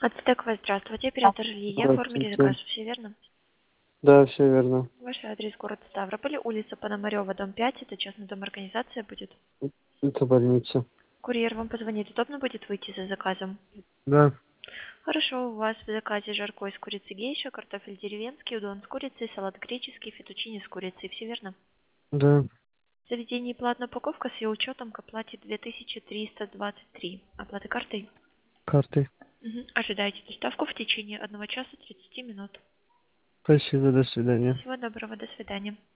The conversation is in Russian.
Ацтекова, здравствуйте. Оператор Лилия. Оформили заказ. Здравствуйте. Все верно? Да, все верно. Ваш адрес город Ставрополь, улица Пономарева, дом 5. Это частный дом, организация будет. Это больница. Курьер вам позвонит. Удобно будет выйти за заказом? Да, Хорошо. У вас в заказе жаркое с курицей гейша, картофель деревенский, удон с курицей, салат греческий, фетучини с курицей. Все верно? да, В заведении платная упаковка с ее учетом к оплате 2323. Оплата картой? картой. Ожидайте доставку в течение 1 часа 30 минут. Спасибо, до свидания. Всего доброго. До свидания.